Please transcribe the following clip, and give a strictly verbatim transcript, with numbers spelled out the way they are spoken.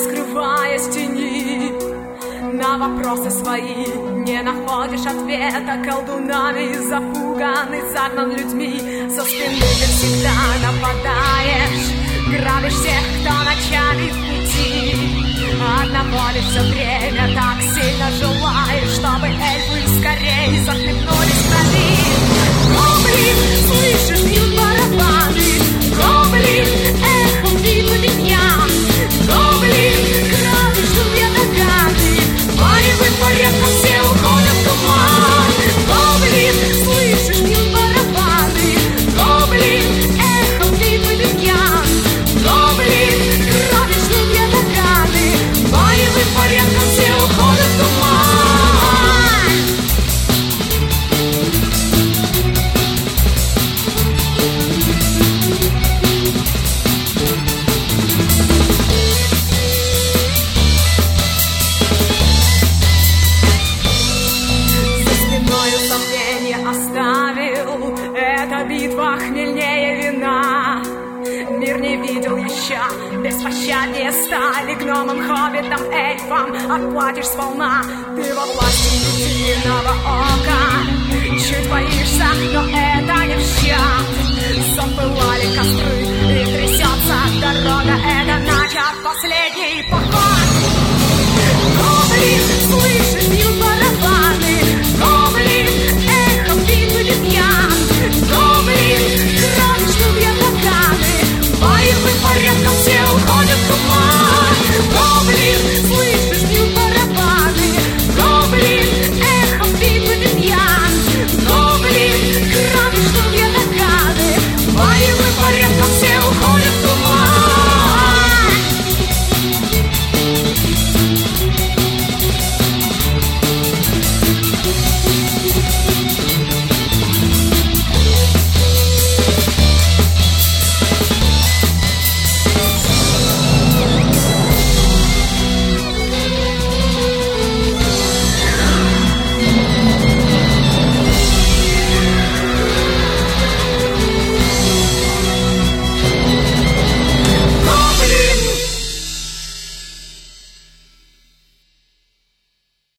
скрываясь в тени. На вопросы свои не находишь ответа. Колдунами запуган и загнан людьми. Со спины ты всегда нападаешь, грабишь тех, кто ночами в пути. Одного лишь все время так сильно желаешь, чтобы эльфы скорее захлебнулись в крови. Гоблин, слышишь, бьют барабаны. Гоблин, эхом битвы меня. Гоблин, кровью ждут я догады. Боевым порядком все уходят в туман. Гоблин, слышишь, бьют барабаны. Гоблин, эхом битвы меня. Гоблин, кровью ждут я догады. Боевым порядком все уходят в туман. Оставил, эта битва хмельнее вина. Мир не видел еще беспощаднее стали. Гномам, хоббитам, эльфам отплатишь сполна. Ты во власти единого ока. Чуть боишься, но это не в счет. Запылали костры и трясется дорога. Это начат последний поход. Гоблин, слышь,